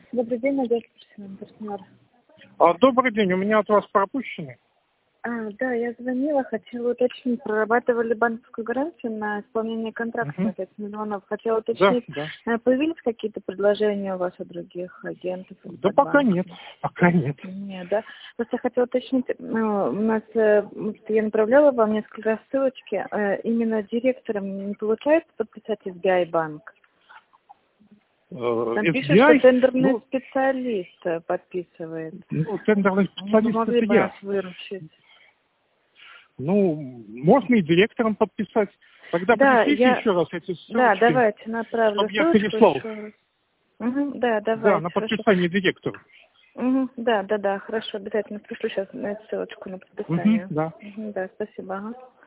Добрый день, Надежда, партнер. Добрый день, у меня от вас пропущены. Да, я звонила, хотела уточнить, прорабатывали банковскую гарантию на исполнение контракта на 5 миллионов. Хотела уточнить, Да. появились какие-то предложения у вас от других агентов? Да пока нет, пока нет. Нет, да. Просто я хотела уточнить, у нас, я направляла вам несколько раз ссылочки, именно директором не получается подписать SBI банк? Там пишет, что тендерный специалист подписывает. Тендерный специалист могли это бы я. нас выручить. Можно и директором подписать. Тогда пришлите еще раз эти ссылочки. Да, давайте направлю чтобы я переслал. Да, давайте. Да, на подписание директору. Да, хорошо, обязательно пришлю сейчас ссылочку на подписание. Да. Да, спасибо.